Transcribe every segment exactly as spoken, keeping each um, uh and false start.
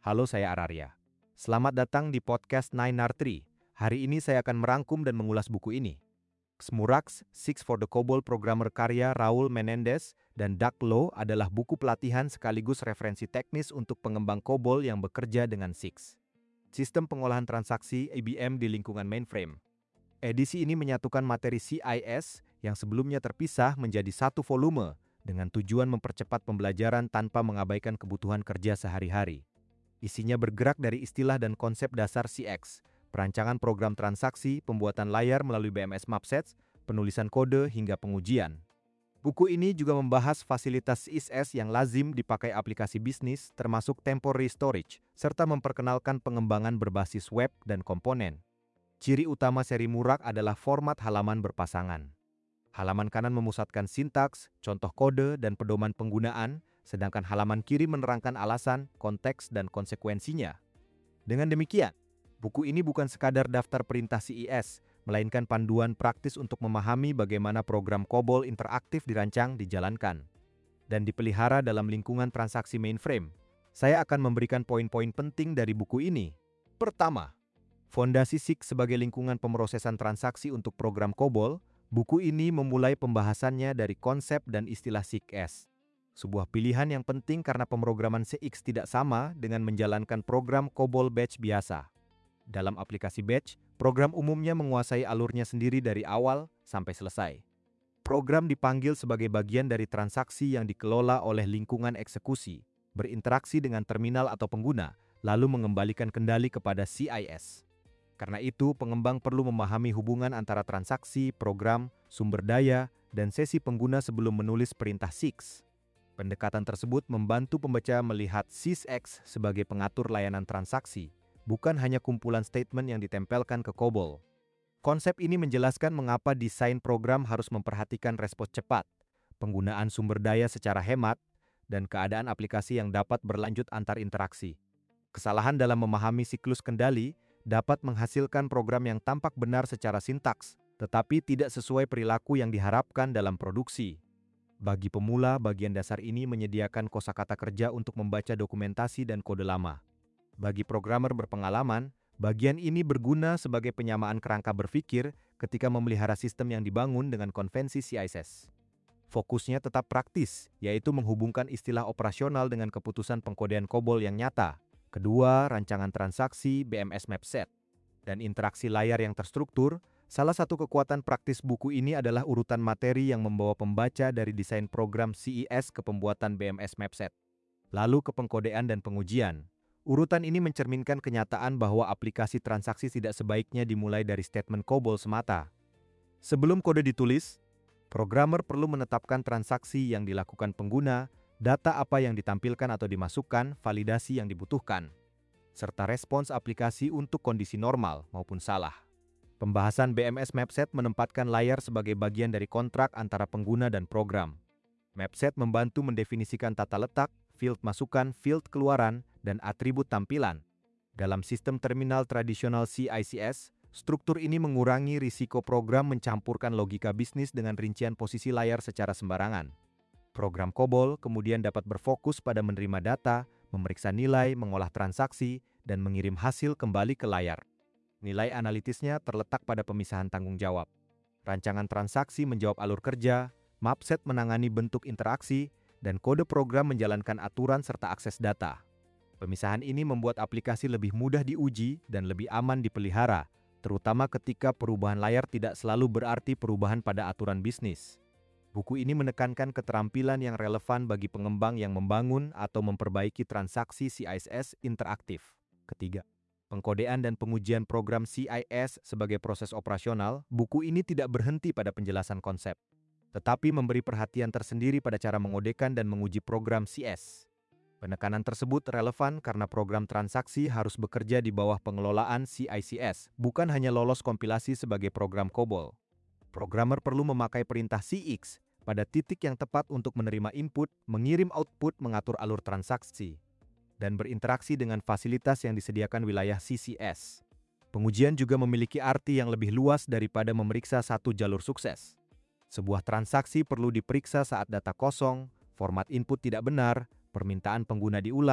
Halo, saya Araria. Selamat datang di podcast Nine R three. Hari ini saya akan merangkum dan mengulas buku ini. Xmurax, Six for the COBOL programmer karya Raul Menendez dan Doug Lowe adalah buku pelatihan sekaligus referensi teknis untuk pengembang COBOL yang bekerja dengan Six. Sistem pengolahan transaksi I B M di lingkungan mainframe. Edisi ini menyatukan materi C I S yang sebelumnya terpisah menjadi satu volume dengan tujuan mempercepat pembelajaran tanpa mengabaikan kebutuhan kerja sehari-hari. Isinya bergerak dari istilah dan konsep dasar C X, perancangan program transaksi, pembuatan layar melalui B M S Mapsets, penulisan kode, hingga pengujian. Buku ini juga membahas fasilitas C I S yang lazim dipakai aplikasi bisnis, termasuk temporary storage, serta memperkenalkan pengembangan berbasis web dan komponen. Ciri utama seri Murak adalah format halaman berpasangan. Halaman kanan memusatkan sintaks, contoh kode, dan pedoman penggunaan, sedangkan halaman kiri menerangkan alasan, konteks, dan konsekuensinya. Dengan demikian, buku ini bukan sekadar daftar perintah C I S, melainkan panduan praktis untuk memahami bagaimana program COBOL interaktif dirancang, dijalankan, dan dipelihara dalam lingkungan transaksi mainframe. Saya akan memberikan poin-poin penting dari buku ini. Pertama, fondasi Six sebagai lingkungan pemrosesan transaksi untuk program COBOL. Buku ini memulai pembahasannya dari konsep dan istilah C I S. Sebuah pilihan yang penting karena pemrograman C X tidak sama dengan menjalankan program COBOL batch biasa. Dalam aplikasi batch, program umumnya menguasai alurnya sendiri dari awal sampai selesai. Program dipanggil sebagai bagian dari transaksi yang dikelola oleh lingkungan eksekusi, berinteraksi dengan terminal atau pengguna, lalu mengembalikan kendali kepada C I S. Karena itu, pengembang perlu memahami hubungan antara transaksi, program, sumber daya, dan sesi pengguna sebelum menulis perintah C X. Pendekatan tersebut membantu pembaca melihat C I S sebagai pengatur layanan transaksi, bukan hanya kumpulan statement yang ditempelkan ke COBOL. Konsep ini menjelaskan mengapa desain program harus memperhatikan respons cepat, penggunaan sumber daya secara hemat, dan keadaan aplikasi yang dapat berlanjut antar interaksi. Kesalahan dalam memahami siklus kendali dapat menghasilkan program yang tampak benar secara sintaks, tetapi tidak sesuai perilaku yang diharapkan dalam produksi. Bagi pemula, bagian dasar ini menyediakan kosakata kerja untuk membaca dokumentasi dan kode lama. Bagi programmer berpengalaman, bagian ini berguna sebagai penyamaan kerangka berpikir ketika memelihara sistem yang dibangun dengan konvensi C I S. Fokusnya tetap praktis, yaitu menghubungkan istilah operasional dengan keputusan pengkodean COBOL yang nyata. Kedua, rancangan transaksi, B M S Mapset, dan interaksi layar yang terstruktur. Salah satu kekuatan praktis buku ini adalah urutan materi yang membawa pembaca dari desain program C I S ke pembuatan B M S Mapset, lalu ke pengkodean dan pengujian. Urutan ini mencerminkan kenyataan bahwa aplikasi transaksi tidak sebaiknya dimulai dari statement COBOL semata. Sebelum kode ditulis, programmer perlu menetapkan transaksi yang dilakukan pengguna, data apa yang ditampilkan atau dimasukkan, validasi yang dibutuhkan, serta respons aplikasi untuk kondisi normal maupun salah. Pembahasan B M S Mapset menempatkan layar sebagai bagian dari kontrak antara pengguna dan program. Mapset membantu mendefinisikan tata letak, field masukan, field keluaran, dan atribut tampilan. Dalam sistem terminal tradisional C I C S, struktur ini mengurangi risiko program mencampurkan logika bisnis dengan rincian posisi layar secara sembarangan. Program COBOL kemudian dapat berfokus pada menerima data, memeriksa nilai, mengolah transaksi, dan mengirim hasil kembali ke layar. Nilai analitisnya terletak pada pemisahan tanggung jawab. Rancangan transaksi menjawab alur kerja, Mapset menangani bentuk interaksi, dan kode program menjalankan aturan serta akses data. Pemisahan ini membuat aplikasi lebih mudah diuji dan lebih aman dipelihara, terutama ketika perubahan layar tidak selalu berarti perubahan pada aturan bisnis. Buku ini menekankan keterampilan yang relevan bagi pengembang yang membangun atau memperbaiki transaksi C I S interaktif. Ketiga, pengkodean dan pengujian program C I S sebagai proses operasional. Buku ini tidak berhenti pada penjelasan konsep, tetapi memberi perhatian tersendiri pada cara mengodekan dan menguji program C I S. Penekanan tersebut relevan karena program transaksi harus bekerja di bawah pengelolaan C I C S, bukan hanya lolos kompilasi sebagai program COBOL. Programmer perlu memakai perintah C X pada titik yang tepat untuk menerima input, mengirim output, mengatur alur transaksi, dan berinteraksi dengan fasilitas yang disediakan wilayah C C S. Pengujian juga memiliki arti yang lebih luas daripada memeriksa satu jalur sukses. Sebuah transaksi perlu diperiksa saat data kosong, format input tidak benar, permintaan pengguna diulang,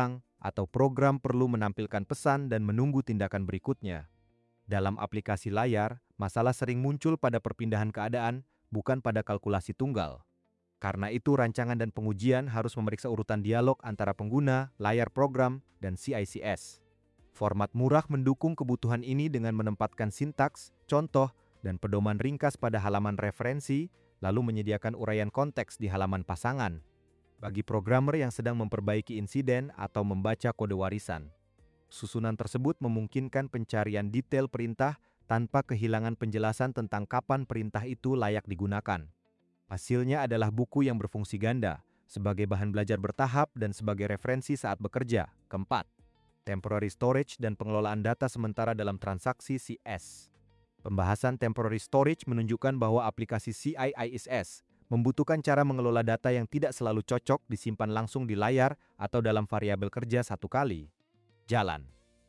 atau program perlu menampilkan pesan dan menunggu tindakan berikutnya. Dalam aplikasi layar, masalah sering muncul pada perpindahan keadaan, bukan pada kalkulasi tunggal. Karena itu, rancangan dan pengujian harus memeriksa urutan dialog antara pengguna, layar program, dan C I C S. Format murah mendukung kebutuhan ini dengan menempatkan sintaks, contoh, dan pedoman ringkas pada halaman referensi, lalu menyediakan uraian konteks di halaman pasangan bagi programmer yang sedang memperbaiki insiden atau membaca kode warisan. Susunan tersebut memungkinkan pencarian detail perintah tanpa kehilangan penjelasan tentang kapan perintah itu layak digunakan. Hasilnya adalah buku yang berfungsi ganda, sebagai bahan belajar bertahap dan sebagai referensi saat bekerja. Keempat, temporary storage dan pengelolaan data sementara dalam transaksi C S. Pembahasan temporary storage menunjukkan bahwa aplikasi C I I S membutuhkan cara mengelola data yang tidak selalu cocok disimpan langsung di layar atau dalam variabel kerja satu kali. Jalan.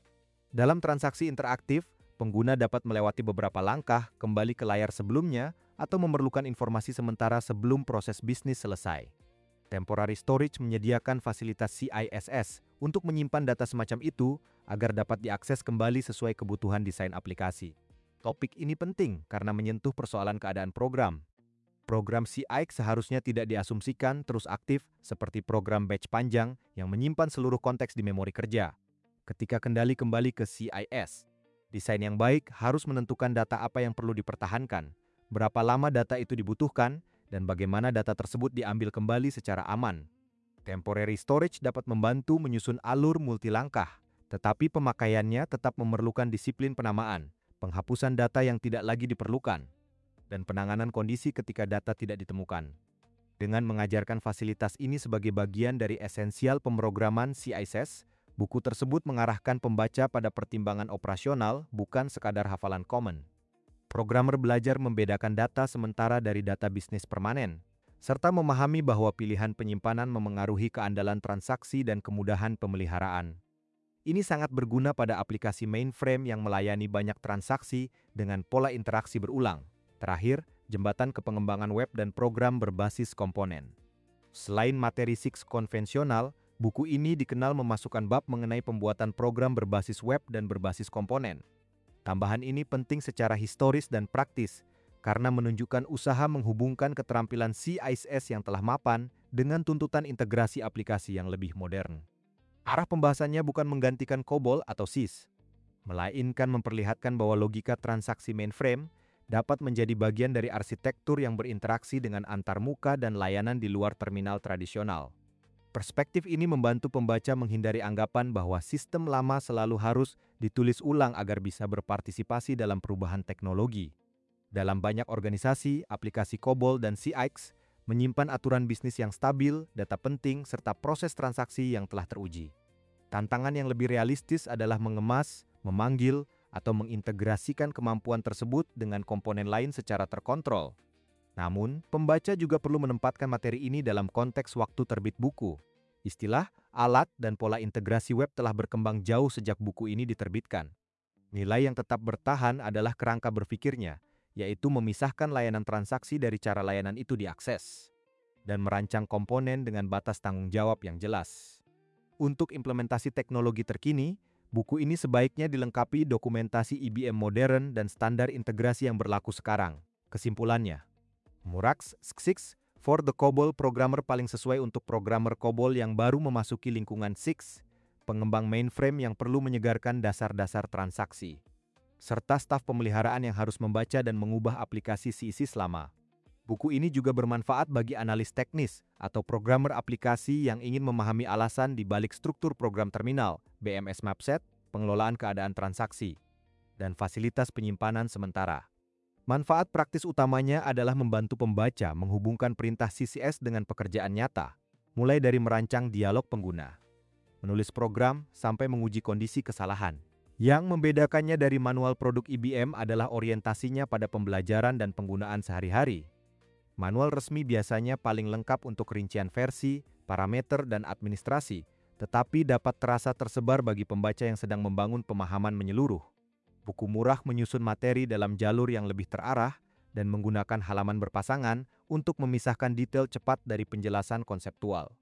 Dalam transaksi interaktif, pengguna dapat melewati beberapa langkah kembali ke layar sebelumnya atau memerlukan informasi sementara sebelum proses bisnis selesai. Temporary storage menyediakan fasilitas C I S S untuk menyimpan data semacam itu agar dapat diakses kembali sesuai kebutuhan desain aplikasi. Topik ini penting karena menyentuh persoalan keadaan program. Program C I X seharusnya tidak diasumsikan terus aktif seperti program batch panjang yang menyimpan seluruh konteks di memori kerja. Ketika kendali kembali ke C I S, desain yang baik harus menentukan data apa yang perlu dipertahankan, berapa lama data itu dibutuhkan, dan bagaimana data tersebut diambil kembali secara aman. Temporary storage dapat membantu menyusun alur multilangkah, tetapi pemakaiannya tetap memerlukan disiplin penamaan, penghapusan data yang tidak lagi diperlukan, dan penanganan kondisi ketika data tidak ditemukan. Dengan mengajarkan fasilitas ini sebagai bagian dari esensial pemrograman C I S S, buku tersebut mengarahkan pembaca pada pertimbangan operasional, bukan sekadar hafalan common. Programmer belajar membedakan data sementara dari data bisnis permanen, serta memahami bahwa pilihan penyimpanan memengaruhi keandalan transaksi dan kemudahan pemeliharaan. Ini sangat berguna pada aplikasi mainframe yang melayani banyak transaksi dengan pola interaksi berulang. Terakhir, jembatan ke pengembangan web dan program berbasis komponen. Selain materi C I X konvensional, buku ini dikenal memasukkan bab mengenai pembuatan program berbasis web dan berbasis komponen. Tambahan ini penting secara historis dan praktis, karena menunjukkan usaha menghubungkan keterampilan C I S S yang telah mapan dengan tuntutan integrasi aplikasi yang lebih modern. Arah pembahasannya bukan menggantikan COBOL atau S I S, melainkan memperlihatkan bahwa logika transaksi mainframe dapat menjadi bagian dari arsitektur yang berinteraksi dengan antarmuka dan layanan di luar terminal tradisional. Perspektif ini membantu pembaca menghindari anggapan bahwa sistem lama selalu harus ditulis ulang agar bisa berpartisipasi dalam perubahan teknologi. Dalam banyak organisasi, aplikasi COBOL dan C I X menyimpan aturan bisnis yang stabil, data penting, serta proses transaksi yang telah teruji. Tantangan yang lebih realistis adalah mengemas, memanggil, atau mengintegrasikan kemampuan tersebut dengan komponen lain secara terkontrol. Namun, pembaca juga perlu menempatkan materi ini dalam konteks waktu terbit buku. Istilah, alat, dan pola integrasi web telah berkembang jauh sejak buku ini diterbitkan. Nilai yang tetap bertahan adalah kerangka berpikirnya, yaitu memisahkan layanan transaksi dari cara layanan itu diakses, dan merancang komponen dengan batas tanggung jawab yang jelas. Untuk implementasi teknologi terkini, buku ini sebaiknya dilengkapi dokumentasi I B M modern dan standar integrasi yang berlaku sekarang. Kesimpulannya, Murax S X enam for the COBOL programmer paling sesuai untuk programmer COBOL yang baru memasuki lingkungan S I X, pengembang mainframe yang perlu menyegarkan dasar-dasar transaksi, serta staf pemeliharaan yang harus membaca dan mengubah aplikasi C I S lama. Buku ini juga bermanfaat bagi analis teknis atau programmer aplikasi yang ingin memahami alasan di balik struktur program terminal, B M S Mapset, pengelolaan keadaan transaksi, dan fasilitas penyimpanan sementara. Manfaat praktis utamanya adalah membantu pembaca menghubungkan perintah C C S dengan pekerjaan nyata, mulai dari merancang dialog pengguna, menulis program, sampai menguji kondisi kesalahan. Yang membedakannya dari manual produk I B M adalah orientasinya pada pembelajaran dan penggunaan sehari-hari. Manual resmi biasanya paling lengkap untuk rincian versi, parameter, dan administrasi, tetapi dapat terasa tersebar bagi pembaca yang sedang membangun pemahaman menyeluruh. Buku murah menyusun materi dalam jalur yang lebih terarah dan menggunakan halaman berpasangan untuk memisahkan detail cepat dari penjelasan konseptual.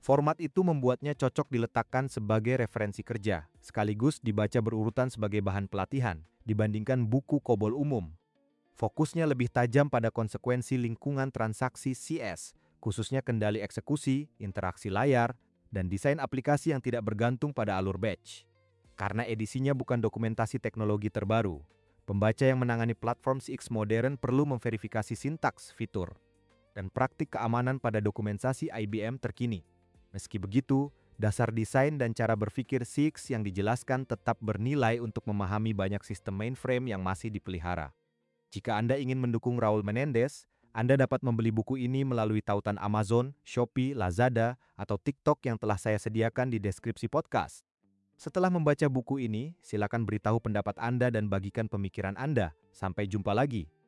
Format itu membuatnya cocok diletakkan sebagai referensi kerja, sekaligus dibaca berurutan sebagai bahan pelatihan, dibandingkan buku COBOL umum. Fokusnya lebih tajam pada konsekuensi lingkungan transaksi C S, khususnya kendali eksekusi, interaksi layar, dan desain aplikasi yang tidak bergantung pada alur batch. Karena edisinya bukan dokumentasi teknologi terbaru, pembaca yang menangani platform C X modern perlu memverifikasi sintaks, fitur, dan praktik keamanan pada dokumentasi I B M terkini. Meski begitu, dasar desain dan cara berpikir C X yang dijelaskan tetap bernilai untuk memahami banyak sistem mainframe yang masih dipelihara. Jika Anda ingin mendukung Raul Menendez, Anda dapat membeli buku ini melalui tautan Amazon, Shopee, Lazada, atau TikTok yang telah saya sediakan di deskripsi podcast. Setelah membaca buku ini, silakan beritahu pendapat Anda dan bagikan pemikiran Anda. Sampai jumpa lagi.